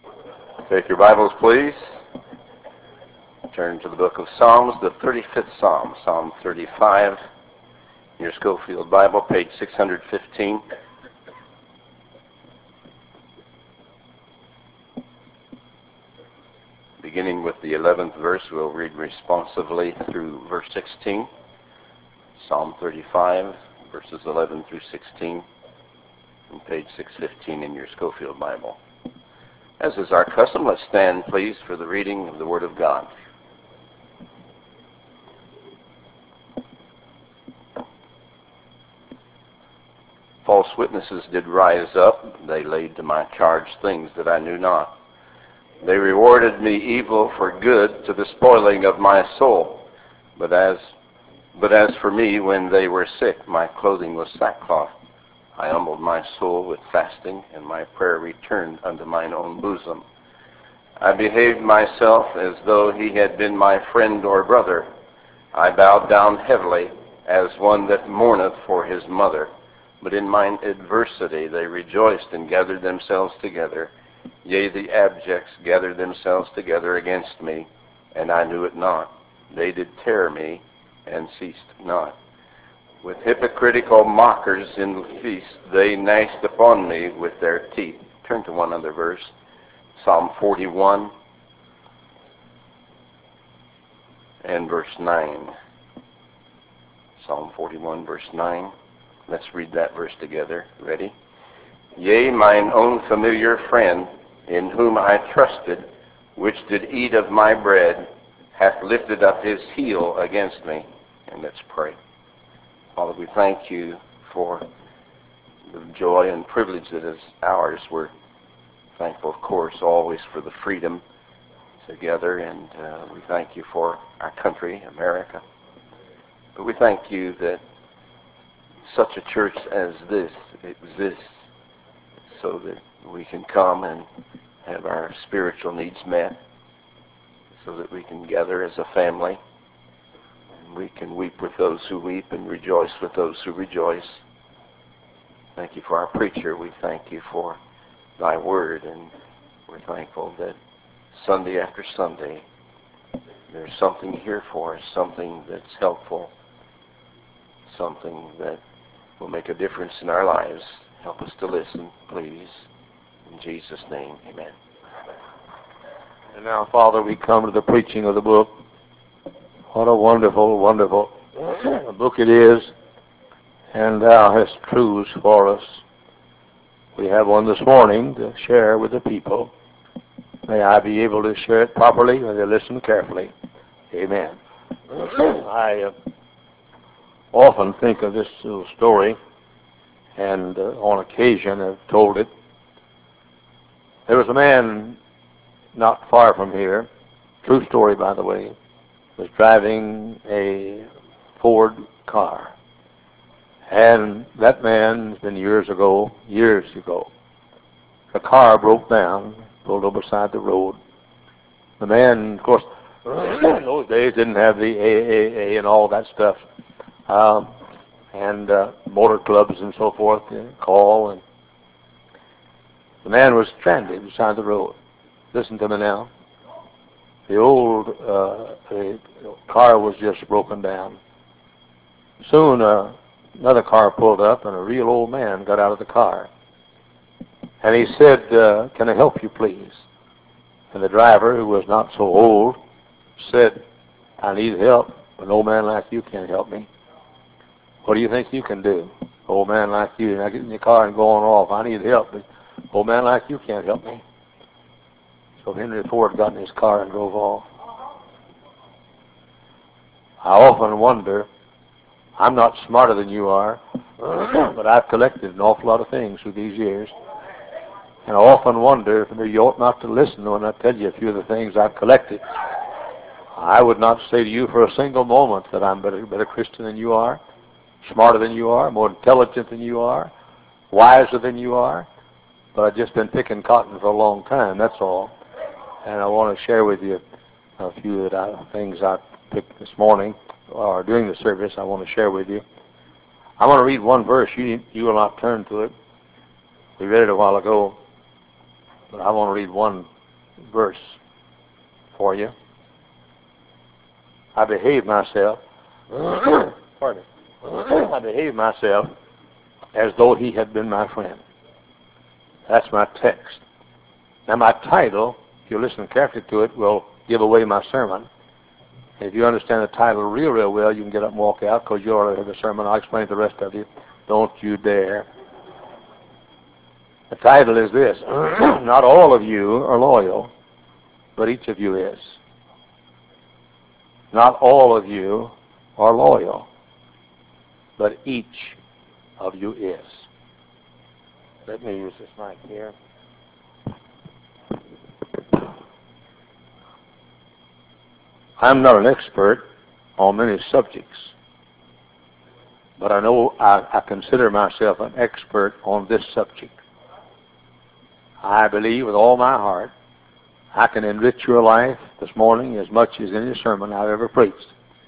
Take your Bibles, please. Turn to the book of Psalms, the 35th Psalm, Psalm 35. In your Schofield Bible, page 615. Beginning with the 11th verse, we'll read responsively through verse 16. Psalm 35, verses 11 through 16, on page 615 in your Schofield Bible. As is our custom, let's stand, please, for the reading of the Word of God. False witnesses did rise up. They laid to my charge things that I knew not. They rewarded me evil for good, to the spoiling of my soul. But as for me, when they were sick, my clothing was sackcloth. I humbled my soul with fasting, and my prayer returned unto mine own bosom. I behaved myself as though he had been my friend or brother. I bowed down heavily, as one that mourneth for his mother. But in mine adversity they rejoiced and gathered themselves together. Yea, the abjects gathered themselves together against me, and I knew it not. They did tear me, and ceased not. With hypocritical mockers in the feast, they gnashed upon me with their teeth. Turn to one other verse, Psalm 41 and verse 9. Psalm 41, verse 9. Let's read that verse together. Ready? Yea, mine own familiar friend, in whom I trusted, which did eat of my bread, hath lifted up his heel against me. And let's pray. Father, we thank you for the joy and privilege that is ours. We're thankful, of course, always for the freedom together, and we thank you for our country, America. But we thank you that such a church as this exists so that we can come and have our spiritual needs met, so that we can gather as a family. We can weep with those who weep and rejoice with those who rejoice. Thank you for our preacher. We thank you for thy word, and we're thankful that Sunday after Sunday there's something here for us, something that's helpful, something that will make a difference in our lives. Help us to listen, please. In Jesus' name, amen. And now, Father, we come to the preaching of the book. What a wonderful, wonderful book it is, and thou hast truths for us. We have one this morning to share with the people. May I be able to share it properly, and they listen carefully. Amen. I often think of this little story, and on occasion I've told it. There was a man not far from here, true story by the way, was driving a Ford car. And that man, it's been years ago, the car broke down, pulled over beside the road. The man, of course, in those days didn't have the AAA and all that stuff, and motor clubs and so forth, call, and the man was stranded beside the road. Listen to me now. The old the car was just broken down. Soon another car pulled up, and a real old man got out of the car. And he said, can I help you, please? And the driver, who was not so old, said, I need help, but an old man like you can't help me. What do you think you can do? Old man like you, now get in your car and go on off. I need help, but old man like you can't help me. So Henry Ford got in his car and drove off. I often wonder, I'm not smarter than you are, but I've collected an awful lot of things through these years. And I often wonder if you ought not to listen when I tell you a few of the things I've collected. I would not say to you for a single moment that I'm a better Christian than you are, smarter than you are, more intelligent than you are, wiser than you are. But I've just been picking cotton for a long time, that's all. And I want to share with you a few things I picked this morning, or during the service, I want to share with you. I want to read one verse. You will not turn to it. We read it a while ago. but I want to read one verse for you. I behaved myself, pardon me, I behaved myself as though he had been my friend. That's my text. Now my title, if you listen carefully to it, will give away my sermon. And if you understand the title real well, you can get up and walk out, because you already have the sermon. I'll explain to the rest of you. Don't you dare. The title is this: Not all of you are loyal, but each of you is. Not all of you are loyal, but each of you is. Let me use this mic here. I'm not an expert on many subjects, but I know I consider myself an expert on this subject. I believe with all my heart I can enrich your life this morning as much as any sermon I've ever preached.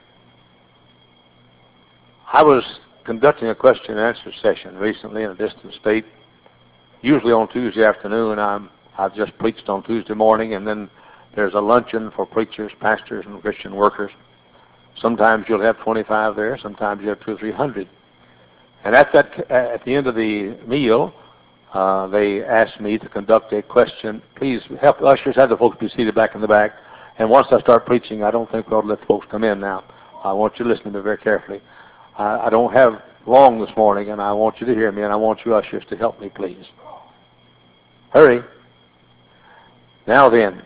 I was conducting a question and answer session recently in a distant state, usually on Tuesday afternoon. I've just preached on Tuesday morning, and then there's a luncheon for preachers, pastors, and Christian workers. Sometimes you'll have 25 there, sometimes you have 200 or 300. And at the end of the meal, they asked me to conduct a question. Please help ushers, have the folks be seated back in the back. And once I start preaching, I don't think we ought to let the folks come in now. I want you to listen to me very carefully. I don't have long this morning, and I want you to hear me, and I want you ushers to help me, please. Hurry. Now then,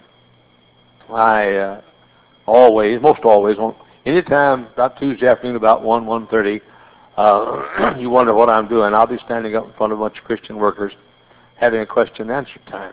I most always, anytime about Tuesday afternoon about 1:30, you wonder what I'm doing. I'll be standing up in front of a bunch of Christian workers having a question and answer time.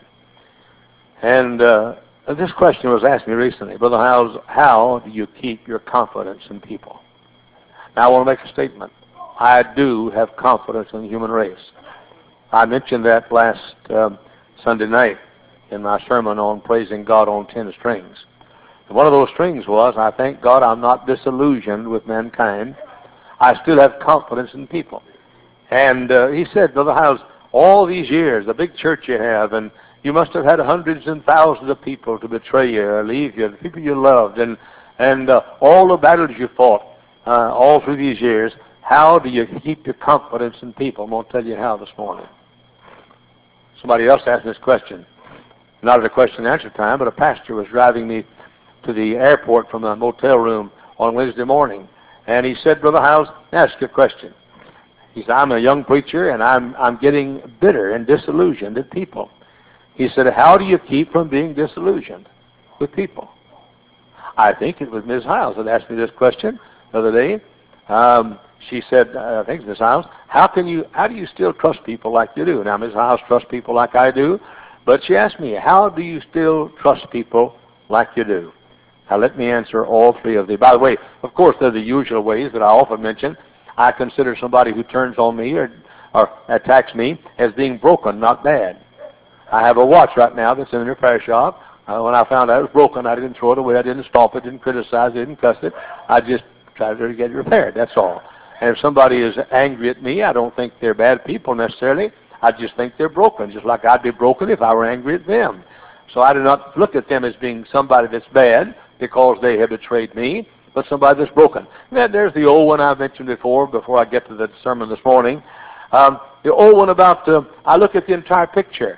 And this question was asked me recently: Brother Howes, how do you keep your confidence in people? Now I want to make a statement. I do have confidence in the human race. I mentioned that last Sunday night in my sermon on praising God on 10 strings. And one of those strings was, I thank God I'm not disillusioned with mankind. I still have confidence in people. And he said, Brother Howes, all these years, the big church you have, and you must have had hundreds and thousands of people to betray you or leave you, the people you loved, and all the battles you fought all through these years. How do you keep your confidence in people? I'm going to tell you how this morning. Somebody else asked me this question. Not at a question and answer time, but a pastor was driving me to the airport from the motel room on Wednesday morning. And he said, Brother Howes, ask you a question. He said, I'm a young preacher, and I'm getting bitter and disillusioned at people. He said, how do you keep from being disillusioned with people? I think it was Ms. Howes that asked me this question the other day. She said, I think it's Ms. Howes, how do you still trust people like you do? Now, Ms. Howes trusts people like I do, but she asked me, how do you still trust people like you do? Now, let me answer all three of these. By the way, of course, there are the usual ways that I often mention. I consider somebody who turns on me or attacks me as being broken, not bad. I have a watch right now that's in the repair shop. When I found out it was broken, I didn't throw it away. I didn't stop it, didn't criticize it, didn't cuss it. I just tried to get it repaired. That's all. And if somebody is angry at me, I don't think they're bad people necessarily. I just think they're broken, just like I'd be broken if I were angry at them. So I do not look at them as being somebody that's bad because they have betrayed me, but somebody that's broken. And then there's the old one I mentioned before I get to the sermon this morning. The old one about, I look at the entire picture.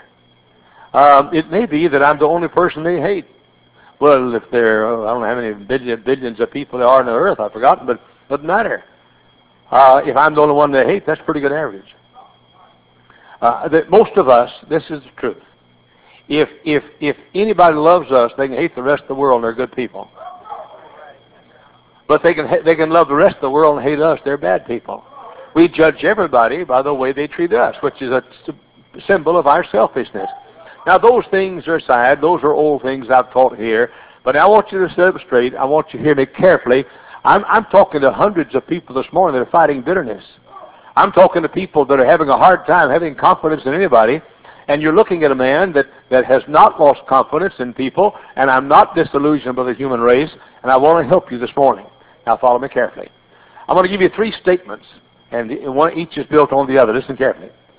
It may be that I'm the only person they hate. Well, if there are, I don't know how many billions of people there are on the earth, I've forgotten, but it doesn't matter. If I'm the only one they hate, that's pretty good average. That most of us, this is the truth. If anybody loves us, they can hate the rest of the world, and they're good people. But they can love the rest of the world and hate us, they're bad people. We judge everybody by the way they treat us, which is a symbol of our selfishness. Now, those things are aside. Those are old things I've taught here. But I want you to sit up straight. I want you to hear me carefully. I'm talking to hundreds of people this morning that are fighting bitterness. I'm talking to people that are having a hard time having confidence in anybody. And you're looking at a man that has not lost confidence in people, and I'm not disillusioned by the human race, and I want to help you this morning. Now, follow me carefully. I'm going to give you three statements, and each is built on the other. Listen carefully.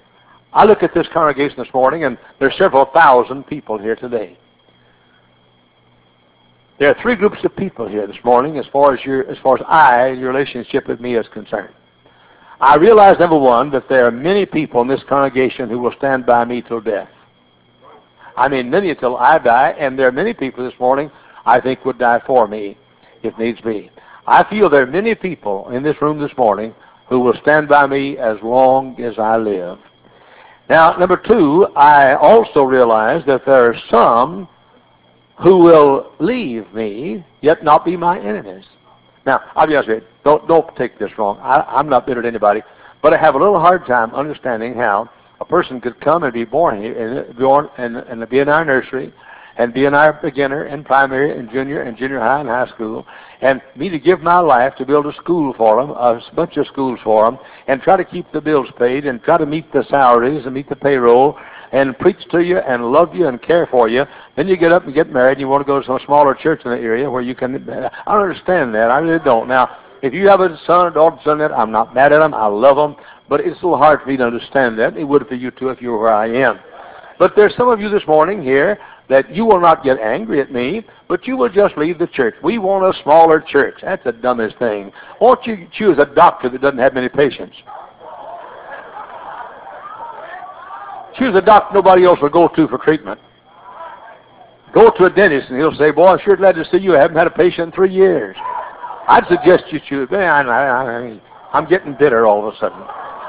I look at this congregation this morning, and there's several thousand people here today. There are three groups of people here this morning as far as your relationship with me is concerned. I realize, number one, that there are many people in this congregation who will stand by me till death. I mean, many until I die, and there are many people this morning I think would die for me if needs be. I feel there are many people in this room this morning who will stand by me as long as I live. Now, number two, I also realize that there are some who will leave me, yet not be my enemies. Now, I'll be honest with you. Don't take this wrong. I'm not bitter at anybody, but I have a little hard time understanding how a person could come and be born here, and be in our nursery, and be in our beginner and primary and junior high and high school, and me to give my life to build a school for them, a bunch of schools for them, and try to keep the bills paid, and try to meet the salaries and meet the payroll, and preach to you and love you and care for you. Then you get up and get married and you want to go to some smaller church in the area where you can... I don't understand that. I really don't. Now, if you have a son or daughter son that, I'm not mad at them. I love them. But it's a little hard for me to understand that. It would for you too if you were where I am. But there's some of you this morning here that you will not get angry at me, but you will just leave the church. We want a smaller church. That's the dumbest thing. Won't you choose a doctor that doesn't have many patients? Choose a doctor nobody else will go to for treatment. Go to a dentist and he'll say, boy, I'm sure glad to see you. I haven't had a patient in 3 years. I'd suggest you choose. I'm getting bitter all of a sudden.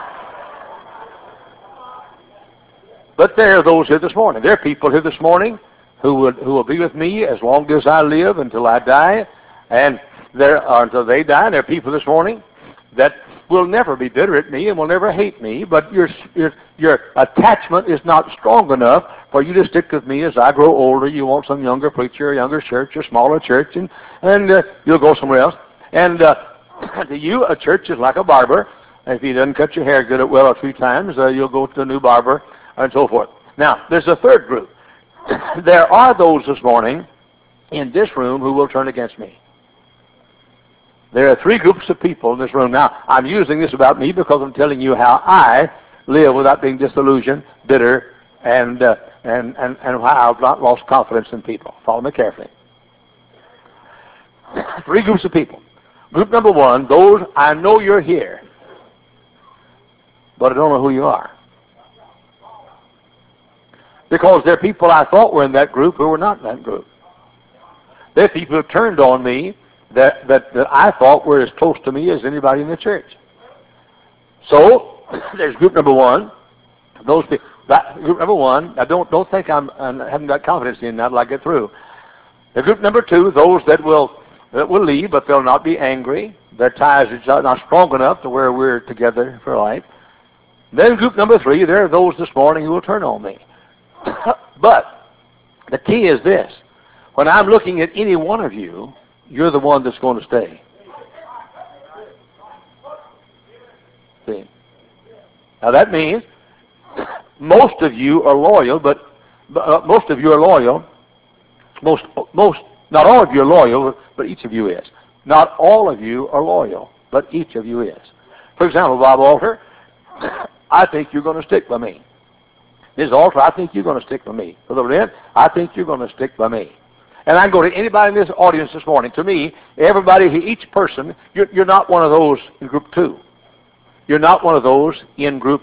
But there are those here this morning. There are people here this morning who will be with me as long as I live until I die. And until they die. There are people this morning that will never be bitter at me and will never hate me, but your attachment is not strong enough for you to stick with me as I grow older. You want some younger preacher, a younger church, a smaller church, and you'll go somewhere else. And to you, a church is like a barber. If he doesn't cut your hair good at well or 3 times, you'll go to a new barber and so forth. Now, there's a third group. There are those this morning in this room who will turn against me. There are 3 groups of people in this room. Now, I'm using this about me because I'm telling you how I live without being disillusioned, bitter, and how I've not lost confidence in people. Follow me carefully. 3 groups of people. Group number 1, those I know you're here, but I don't know who you are. Because there are people I thought were in that group who were not in that group. There are people who turned on me that I thought were as close to me as anybody in the church. So, there's group number 1. Those people, group number 1, I don't think I haven't got confidence in that till I get through. The group number 2, those that will leave, but they'll not be angry. Their ties are not strong enough to where we're together for life. Then group number 3, there are those this morning who will turn on me. But the key is this. When I'm looking at any one of you, you're the one that's going to stay. See? Now that means most of you are loyal, but most of you are loyal. Not all of you are loyal, but each of you is. Not all of you are loyal, but each of you is. For example, Bob Alter, I think you're going to stick by me. Ms. Alter, I think you're going to stick by me. Brother Lynn, I think you're going to stick by me. And I can go to anybody in this audience this morning. To me, everybody, each person, you're not one of those in group 2. You're not one of those in group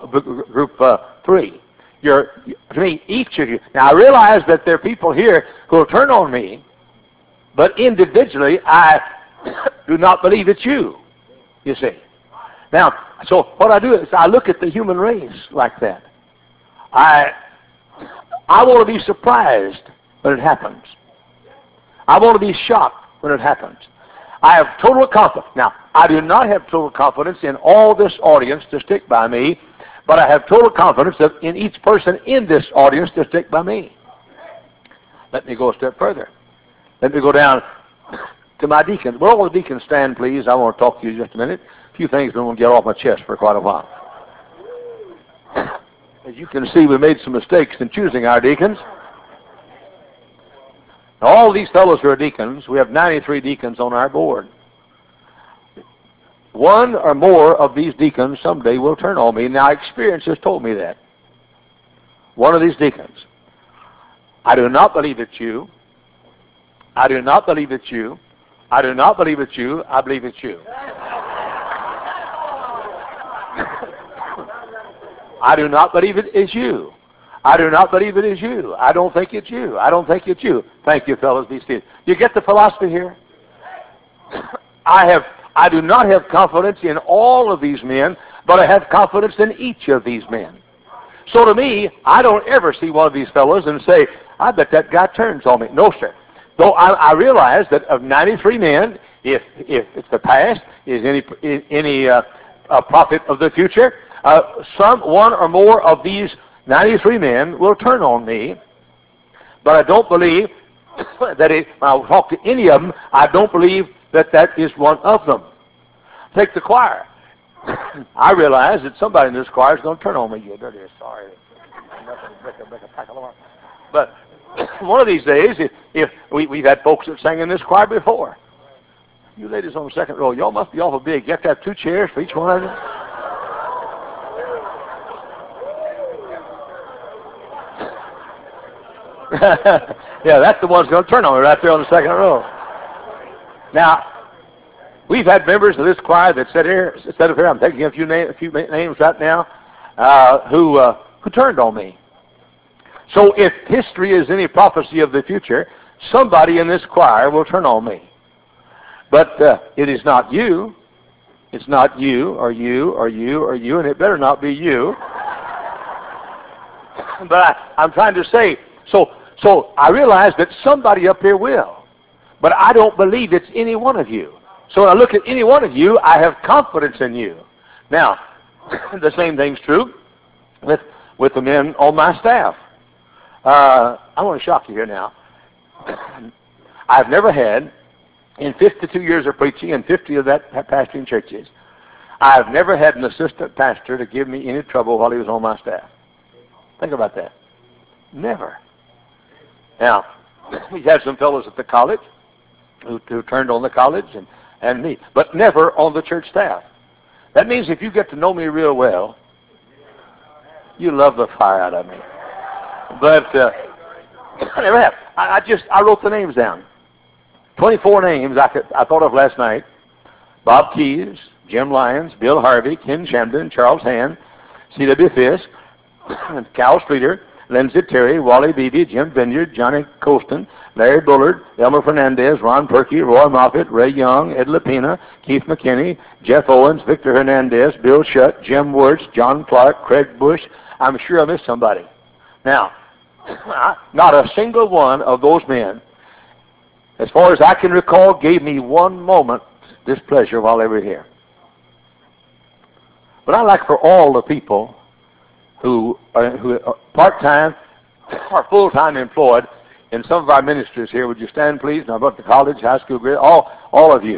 3. To me, each of you. Now, I realize that there are people here who will turn on me, but individually, I do not believe it's you see. Now, so what I do is I look at the human race like that. I want to be surprised when it happens. I want to be shocked when it happens. I have total confidence. Now, I do not have total confidence in all this audience to stick by me, but I have total confidence in each person in this audience to stick by me. Let me go a step further. Let me go down to my deacons. Will all the deacons stand, please? I want to talk to you just a minute. A few things I'm going to get off my chest for quite a while. As you can see, we made some mistakes in choosing our deacons. Now, all these fellows who are deacons, we have 93 deacons on our board. One or more of these deacons someday will turn on me. Now, experience has told me that. one of these deacons. I do not believe it's you. I do not believe it's you. I do not believe it's you. I believe it's you. I do not believe it is you. I do not believe it is you. I don't think it's you. I don't think it's you. Thank you, fellas. Be seated. You get the philosophy here? I do not have confidence in all of these men, but I have confidence in each of these men. So to me, I don't ever see one of these fellows and say, I bet that guy turns on me. No, sir. Though I realize that of 93 men, if the past is any prophet of the future, one or more of these 93 men will turn on me. But I don't believe that when I talk to any of them, I don't believe that that is one of them. Take the choir. I realize that somebody in this choir is going to turn on me. You dirty, sorry. But one of these days, if we've had folks that sang in this choir before. You ladies on the second row, y'all must be awful big. You have to have 2 chairs for each one of you. Yeah, that's the one's going to turn on me right there on the second row. Now, we've had members of this choir that sit up here. I'm taking a few names right now who turned on me. So if history is any prophecy of the future, somebody in this choir will turn on me. But it is not you. It's not you or you or you or you, and it better not be you. But I'm trying to say, so I realize that somebody up here will. But I don't believe it's any one of you. So when I look at any one of you, I have confidence in you. Now, the same thing's true with the men on my staff. I want to shock you here now. I've never had, in 52 years of preaching and 50 of that pastoring churches, I've never had an assistant pastor to give me any trouble while he was on my staff. Think about that. Never. Now, we had some fellows at the college who turned on the college and me, but never on the church staff. That means if you get to know me real well, you love the fire out of me. But I never have. I wrote the names down. 24 names I thought of last night. Bob Keyes, Jim Lyons, Bill Harvey, Ken Shamden, Charles Hand, C.W. Fisk, Cal Streeter, Lindsay Terry, Wally Beebe, Jim Vineyard, Johnny Colston, Larry Bullard, Elmer Fernandez, Ron Perky, Roy Moffitt, Ray Young, Ed Lapina, Keith McKinney, Jeff Owens, Victor Hernandez, Bill Shutt, Jim Wirtz, John Clark, Craig Bush. I'm sure I missed somebody. Now, not a single one of those men, as far as I can recall, gave me one moment displeasure while they were here. But I like for all the people who are part-time or full-time employed in some of our ministries here. Would you stand, please? Now, about the college, high school, grade, all of you.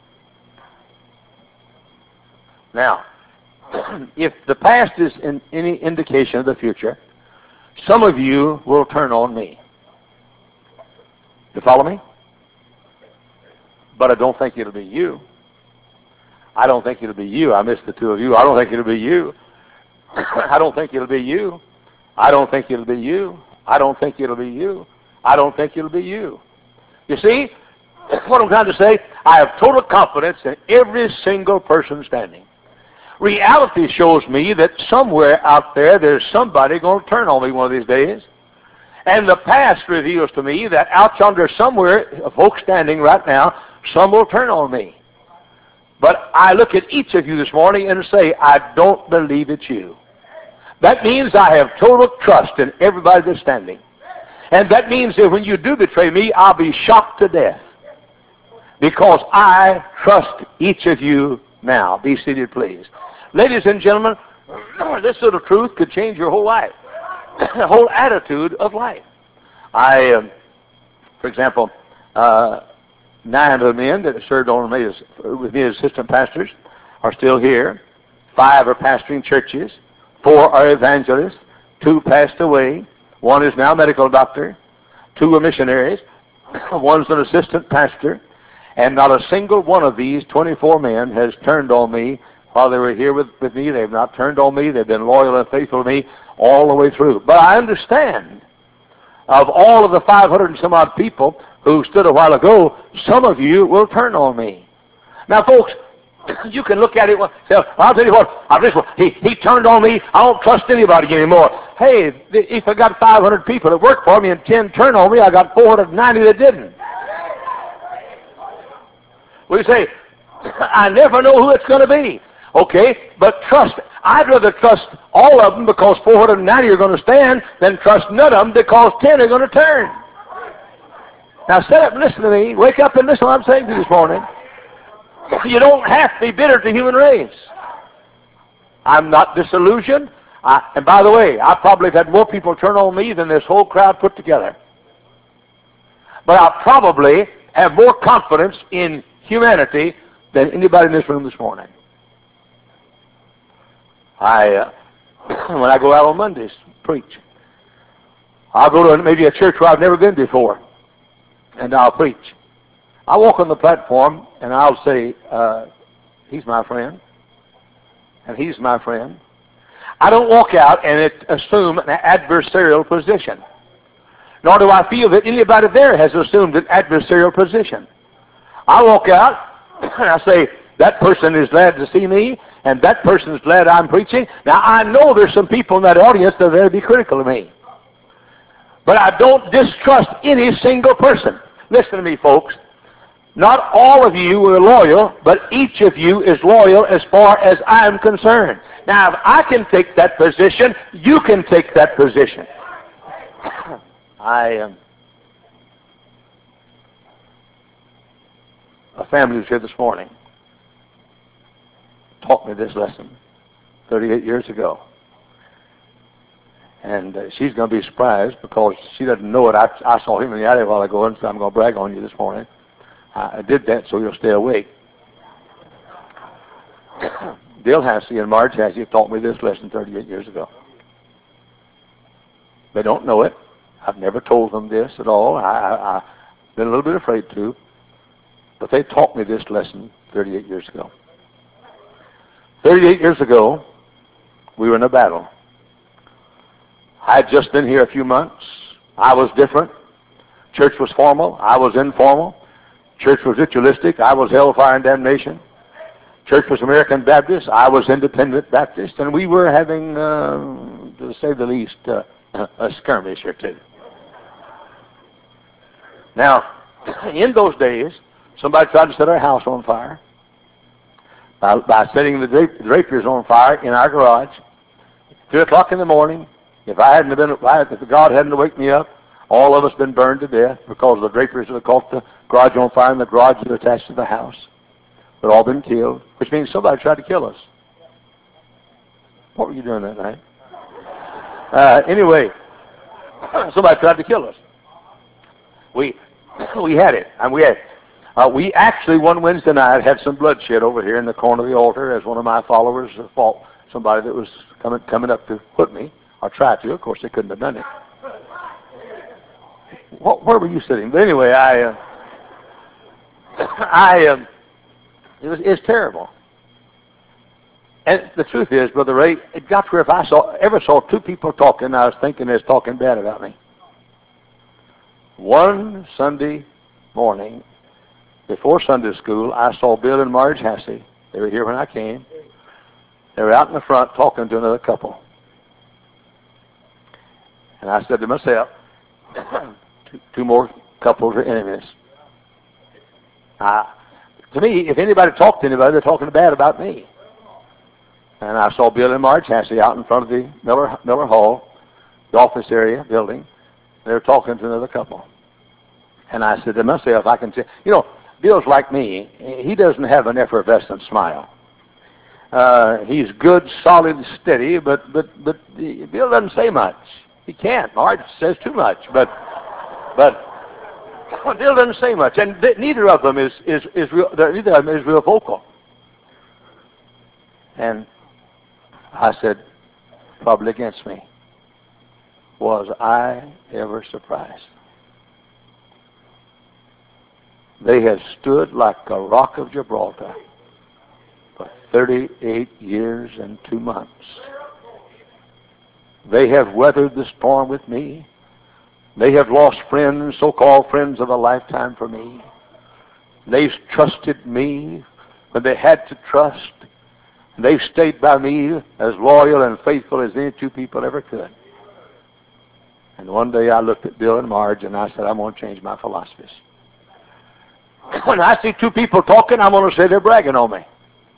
Now, if the past is any indication of the future, some of you will turn on me. You follow me? But I don't think it'll be you. I don't think it'll be you. I missed the 2 of you. I don't think it'll be you. I don't think it'll be you. I don't think it'll be you. I don't think it'll be you. I don't think it'll be you. You see, what I'm trying to say, I have total confidence in every single person standing. Reality shows me that somewhere out there, there's somebody going to turn on me one of these days. And the past reveals to me that out yonder somewhere, folks standing right now, some will turn on me. But I look at each of you this morning and say, I don't believe it's you. That means I have total trust in everybody that's standing. And that means that when you do betray me, I'll be shocked to death. Because I trust each of you now. Be seated, please. Ladies and gentlemen, this little truth could change your whole life. The whole attitude of life. For example, 9 of the men that served on me with me as assistant pastors are still here. 5 are pastoring churches. 4 are evangelists. 2 passed away. 1 is now a medical doctor. 2 are missionaries. 1's an assistant pastor. And not a single one of these 24 men has turned on me While they were here with me, they've not turned on me. They've been loyal and faithful to me all the way through. But I understand, of all of the 500 and some odd people who stood a while ago, some of you will turn on me. Now, folks, you can look at it and say, I'll tell you what, he turned on me. I don't trust anybody anymore. Hey, if I got 500 people that work for me and 10 turned on me, I got 490 that didn't. We say, I never know who it's going to be. Okay, but trust. I'd rather trust all of them because 490 are going to stand than trust none of them because 10 are going to turn. Now, sit up and listen to me. Wake up and listen to what I'm saying to you this morning. You don't have to be bitter to the human race. I'm not disillusioned. And by the way, I probably have had more people turn on me than this whole crowd put together. But I probably have more confidence in humanity than anybody in this room this morning. When I go out on Mondays, preach. I'll go to maybe a church where I've never been before, and I'll preach. I walk on the platform, and I'll say, he's my friend, and he's my friend. I don't walk out and assume an adversarial position, nor do I feel that anybody there has assumed an adversarial position. I walk out, and I say, that person is glad to see me, and that person is glad I'm preaching. Now, I know there's some people in that audience that are there to be critical of me. But I don't distrust any single person. Listen to me, folks. Not all of you are loyal, but each of you is loyal as far as I'm concerned. Now, if I can take that position, you can take that position. A family was here this morning. Taught me this lesson 38 years ago. And she's going to be surprised because she doesn't know it. I saw him in the alley a while ago, and so I'm going to brag on you this morning. I did that so you'll stay awake. Dale Hassey and Marge Hassey taught me this lesson 38 years ago. They don't know it. I've never told them this at all. I've been a little bit afraid to. But they taught me this lesson 38 years ago. 38 years ago, we were in a battle. I had just been here a few months. I was different. Church was formal. I was informal. Church was ritualistic. I was hellfire and damnation. Church was American Baptist. I was Independent Baptist. And we were having, to say the least, a skirmish or two. Now, in those days, somebody tried to set our house on fire by setting the draperies on fire in our garage. 3 o'clock in the morning. If God hadn't waked me up, all of us been burned to death because the draperies had caught the garage on fire and the garage was attached to the house. We'd all been killed, which means somebody tried to kill us. What were you doing that night? Anyway, somebody tried to kill us. We had it, and we actually one Wednesday night had some bloodshed over here in the corner of the altar as one of my followers fought somebody that was coming up to put me, or tried to. Of course, they couldn't have done it. Where were you sitting? But anyway, it's terrible. And the truth is, Brother Ray, it got to where if I ever saw two people talking, I was thinking they was talking bad about me. One Sunday morning, before Sunday school, I saw Bill and Marge Hassey. They were here when I came. They were out in the front talking to another couple. And I said to myself, two more couples are enemies. To me, if anybody talked to anybody, they're talking bad about me. And I saw Bill and Marge Hassey out in front of the Miller Hall, the office area building. They were talking to another couple. And I said to myself, I can say, Bill's like me. He doesn't have an effervescent smile. He's good, solid, steady, but Bill doesn't say much. He can't. Marge says too much, but Bill doesn't say much, and neither of them is real. Neither of them is real vocal. And I said, probably against me. Was I ever surprised? They have stood like a rock of Gibraltar for 38 years and 2 months. They have weathered the storm with me. They have lost friends, so-called friends of a lifetime for me. They've trusted me when they had to trust. They've stayed by me as loyal and faithful as any two people ever could. And one day I looked at Bill and Marge and I said, I'm going to change my philosophies. When I see two people talking, I'm going to say they're bragging on me.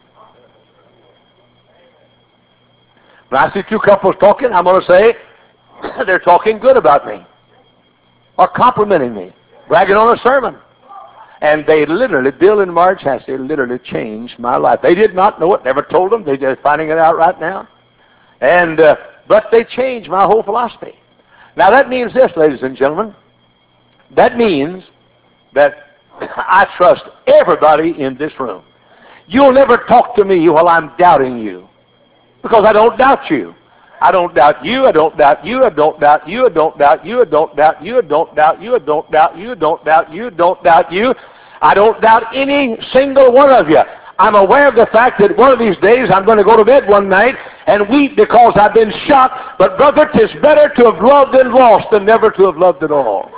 When I see two couples talking, I'm going to say they're talking good about me or complimenting me, bragging on a sermon. And they literally, Bill and Marge Hassey literally changed my life. They did not know it, never told them. They're just finding it out right now. And but they changed my whole philosophy. Now that means this, ladies and gentlemen. That means that I trust everybody in this room. You'll never talk to me while I'm doubting you, because I don't doubt you. I don't doubt you, I don't doubt you, I don't doubt you, I don't doubt you, I don't doubt you, I don't doubt you, I don't doubt you, I don't doubt you, I don't doubt you. I don't doubt any single one of you. I'm aware of the fact that one of these days I'm going to go to bed one night and weep because I've been shocked. But brother, 'tis better to have loved and lost than never to have loved at all.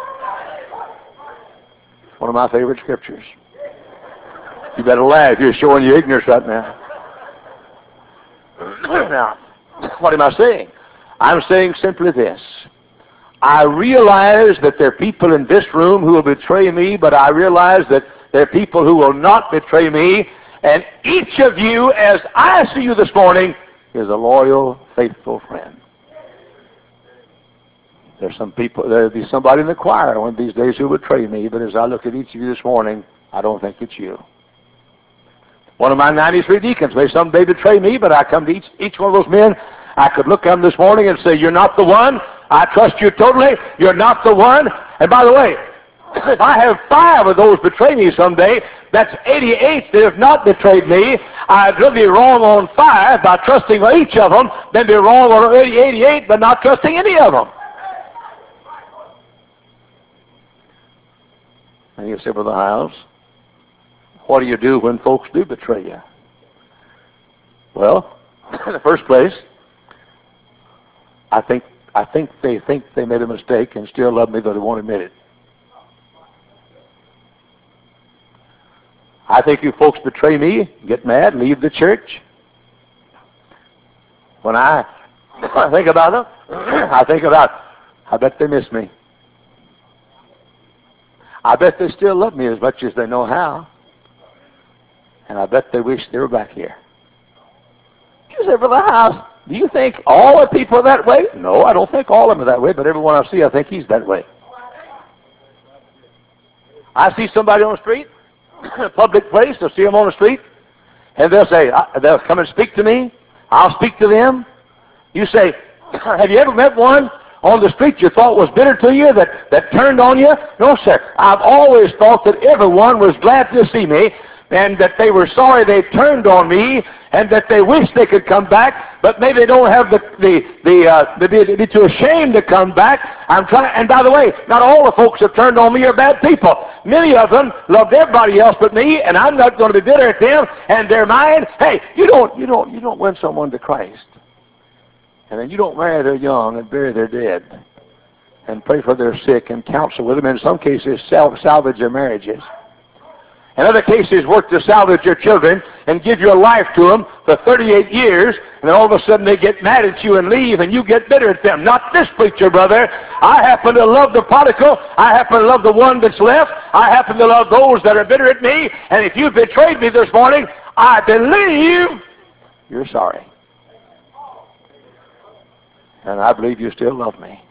One of my favorite scriptures. You better laugh. You're showing your ignorance right now. Now, what am I saying? I'm saying simply this. I realize that there are people in this room who will betray me, but I realize that there are people who will not betray me. And each of you, as I see you this morning, is a loyal, faithful friend. There's some people, there'll be somebody in the choir one of these days who will betray me, but as I look at each of you this morning, I don't think it's you. One of my 93 deacons may someday betray me, but I come to each one of those men. I could look at them this morning and say, you're not the one. I trust you totally. You're not the one. And by the way, if I have 5 of those betray me someday, that's 88 that have not betrayed me. I'd rather be wrong on 5 by trusting each of them than be wrong on 88 by not trusting any of them. And you say, Brother Hiles, what do you do when folks do betray you? Well, in the first place, I think they made a mistake and still love me, though they won't admit it. I think you folks betray me, get mad, leave the church. When I think about them, I bet they miss me. I bet they still love me as much as they know how. And I bet they wish they were back here. You say, Brother Hiles, do you think all the people are that way? No, I don't think all of them are that way, but everyone I see, I think he's that way. I see somebody on the street, a public place, they'll see them on the street, and they'll say, they'll come and speak to me, I'll speak to them. You say, have you ever met one on the street you thought was bitter to you, that turned on you? No, sir. I've always thought that everyone was glad to see me, and that they were sorry they turned on me, and that they wish they could come back, but maybe they don't have they'd be too ashamed to come back. I'm trying, and by the way, not all the folks that turned on me are bad people. Many of them loved everybody else but me, and I'm not going to be bitter at them, and they're mine. Hey, you don't win someone to Christ, and then you don't marry their young and bury their dead, and pray for their sick and counsel with them. In some cases, salvage their marriages. In other cases, work to salvage your children and give your life to them for 38 years, and then all of a sudden they get mad at you and leave, and you get bitter at them. Not this preacher, brother. I happen to love the prodigal. I happen to love the one that's left. I happen to love those that are bitter at me, and if you betrayed me this morning, I believe you're sorry. And I believe you still love me.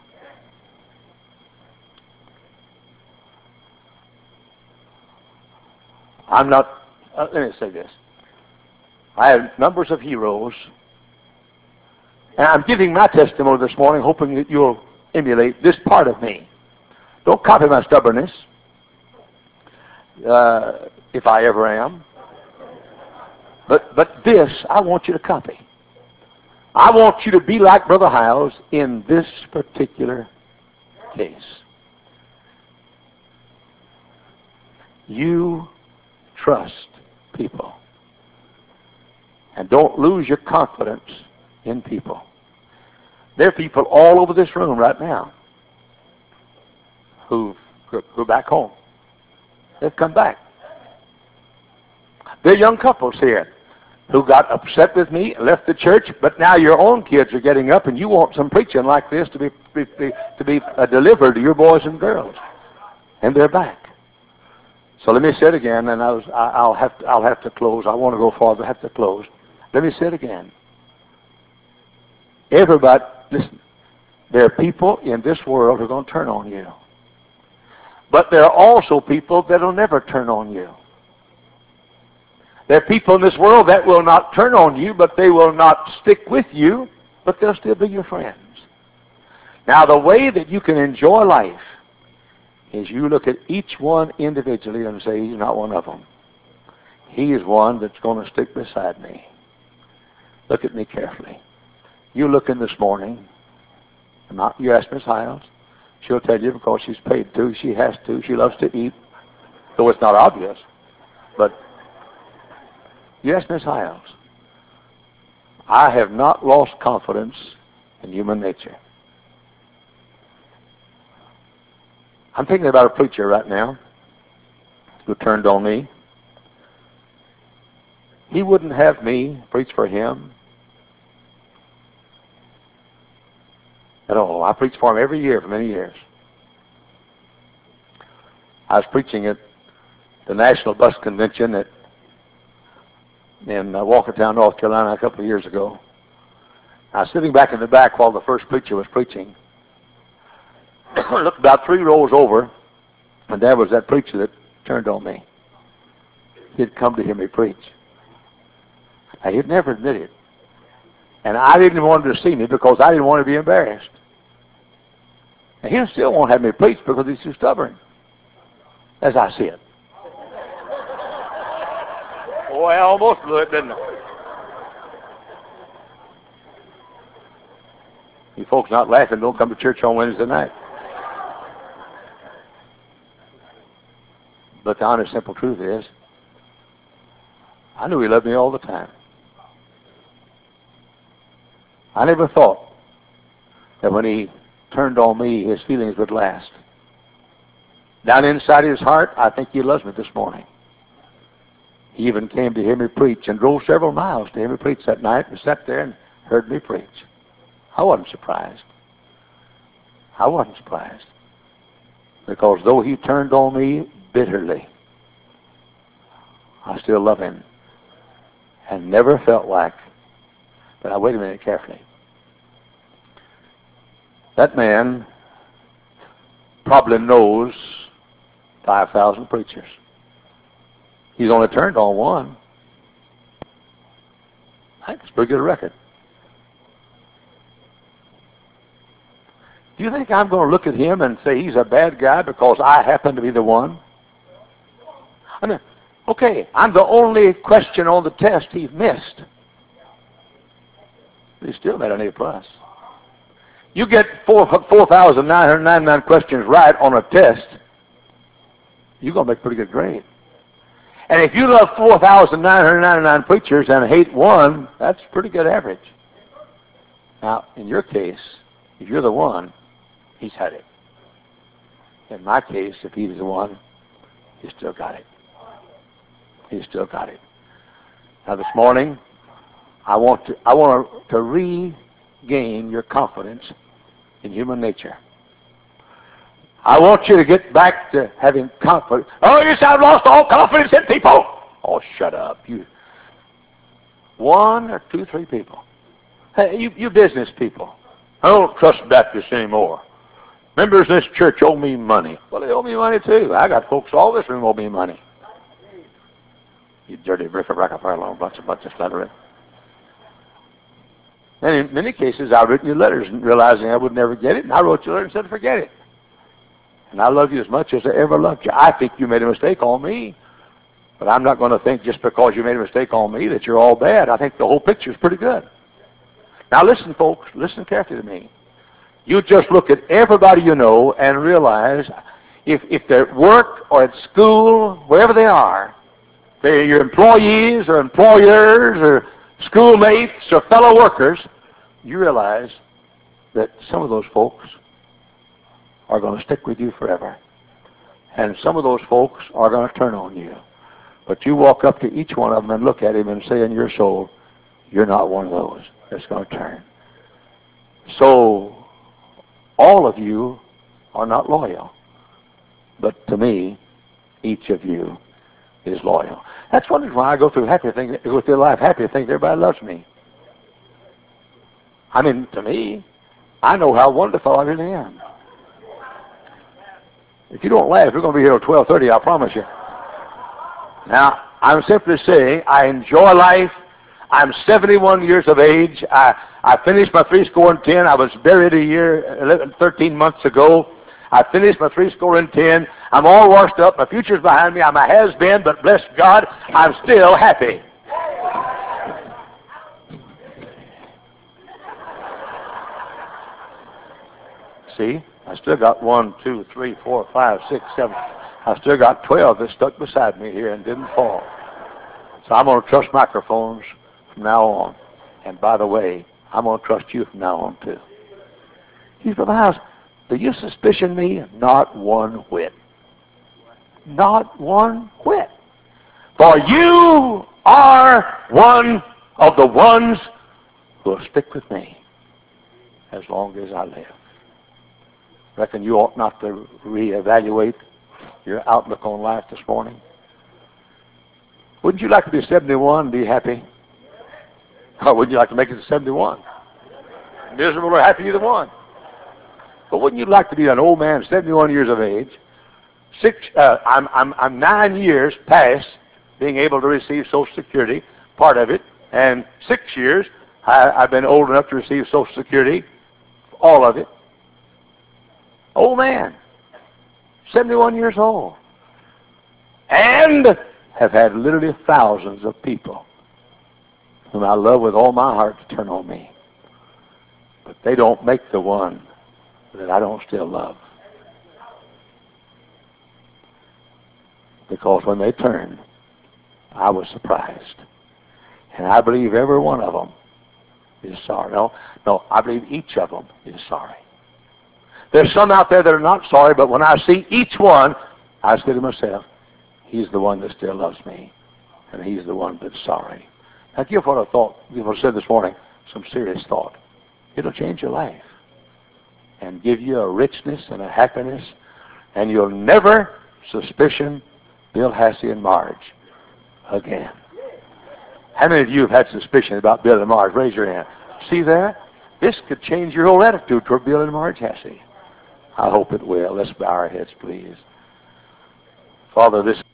I'm not, let me say this. I have numbers of heroes, and I'm giving my testimony this morning, hoping that you'll emulate this part of me. Don't copy my stubbornness, if I ever am. But this, I want you to copy. I want you to be like Brother Hiles in this particular case. You trust people. And don't lose your confidence in people. There are people all over this room right now who go back home. They've come back. There are young couples here who got upset with me, left the church, but now your own kids are getting up and you want some preaching like this to be delivered to your boys and girls. And they're back. So let me say it again, and I'll have to close. I want to go farther. I have to close. Let me say it again. Everybody, listen. There are people in this world who are going to turn on you. But there are also people that will never turn on you. There are people in this world that will not turn on you, but they will not stick with you, but they'll still be your friends. Now, the way that you can enjoy life is you look at each one individually and say, he's not one of them. He is one that's going to stick beside me. Look at me carefully. You look in this morning, you ask Miss Hiles, she'll tell you because she's paid to, she has to, she loves to eat, though it's not obvious. But you ask Miss Hiles, I have not lost confidence in human nature. I'm thinking about a preacher right now who turned on me. He wouldn't have me preach for him at all. I preached for him every year for many years. I was preaching at the National Bus Convention in Walkertown, North Carolina, a couple of years ago. I was sitting back in the back while the first preacher was preaching. I looked about 3 rows over, and there was that preacher that turned on me. He'd come to hear me preach. Now, he'd never admit it. And I didn't want him to see me because I didn't want to be embarrassed. And he still won't have me preach because he's too stubborn, as I see it. Boy, I almost blew it, didn't I? You folks not laughing, don't come to church on Wednesday night. But the honest, simple truth is, I knew he loved me all the time. I never thought that when he turned on me, his feelings would last. Down inside his heart, I think he loves me this morning. He even came to hear me preach and drove several miles to hear me preach that night and sat there and heard me preach. I wasn't surprised. I wasn't surprised. Because though he turned on me bitterly, I still love him. And never felt like, but now wait a minute carefully. That man probably knows 5,000 preachers. He's only turned on one. I think it's a pretty good record. Do you think I'm going to look at him and say he's a bad guy because I happen to be the one? I mean, okay, I'm the only question on the test he's missed. But he still got an A+. You get 4,999 questions right on a test, you're going to make a pretty good grade. And if you love 4,999 preachers and hate one, that's a pretty good average. Now, in your case, if you're the one, he's had it. In my case, if he's the one, he's still got it. He's still got it. Now, this morning, I want to regain your confidence in human nature. I want you to get back to having confidence. Oh, yes, I've lost all confidence in people. Oh, shut up. You. 1 or 2, 3 people. Hey, you business people. I don't trust Baptists anymore. Members in this church owe me money. Well, they owe me money, too. I got folks all this room owe me money. You dirty brick-a-brack-a-fire-long bunch of slattery. And in many cases, I've written you letters realizing I would never get it, and I wrote you a letter and said, forget it. And I love you as much as I ever loved you. I think you made a mistake on me, but I'm not going to think just because you made a mistake on me that you're all bad. I think the whole picture is pretty good. Now listen, folks, listen carefully to me. You just look at everybody you know and realize if they're at work or at school, wherever they are, they're your employees or employers or schoolmates or fellow workers, you realize that some of those folks are going to stick with you forever. And some of those folks are going to turn on you. But you walk up to each one of them and look at him and say in your soul, you're not one of those that's going to turn. So, all of you are not loyal. But to me, each of you is loyal. That's one reason why I go through life happy, think everybody loves me. I mean, to me, I know how wonderful I really am. If you don't laugh, we're going to be here till 12:30, I promise you. Now, I'm simply saying I enjoy life. I'm 71 years of age. I finished my 10. I was buried 13 months ago. I finished my 10. I'm all washed up. My future's behind me. I'm a has-been, but bless God, I'm still happy. See, I still got 1, 2, 3, 4, 5, 6, 7. I still got 12 that stuck beside me here and didn't fall. So I'm going to trust microphones from now on. And by the way, I'm going to trust you from now on too. He said, Brother House, do you suspicion me? Not one whit. Not one whit. For you are one of the ones who will stick with me as long as I live. Reckon you ought not to reevaluate your outlook on life this morning? Wouldn't you like to be 71 and be happy? Or wouldn't you like to make it to 71? Miserable or happy, either one. But wouldn't you like to be an old man, 71 years of age? I'm 9 years past being able to receive Social Security, part of it, and 6 years I've been old enough to receive Social Security, all of it. Old man, 71 years old, and have had literally thousands of people whom I love with all my heart to turn on me. But they don't make the one that I don't still love. Because when they turned, I was surprised. And I believe every one of them is sorry. No, I believe each of them is sorry. There's some out there that are not sorry, but when I see each one, I say to myself, he's the one that still loves me, and he's the one that's sorry. Now give what I said this morning, some serious thought. It'll change your life and give you a richness and a happiness, and you'll never suspicion Bill Hasse and Marge again. How many of you have had suspicion about Bill and Marge? Raise your hand. See there? This could change your whole attitude toward Bill and Marge Hasse. I hope it will. Let's bow our heads, please. Father, this